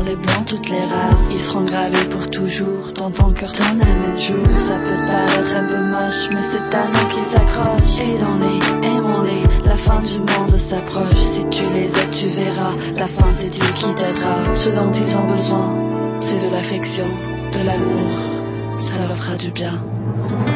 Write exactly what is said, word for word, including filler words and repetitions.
les blancs, toutes les races. Ils seront gravés pour toujours dans ton cœur, t'en amènes jour. Ça peut te paraître un peu moche, mais c'est ta nom qui s'accroche. Aidons-les, aimons-les, la fin du monde s'approche. Si tu les aides, tu verras, la fin c'est Dieu qui t'aidera. Ce dont ils ont besoin, c'est de l'affection, de l'amour, ça leur fera du bien.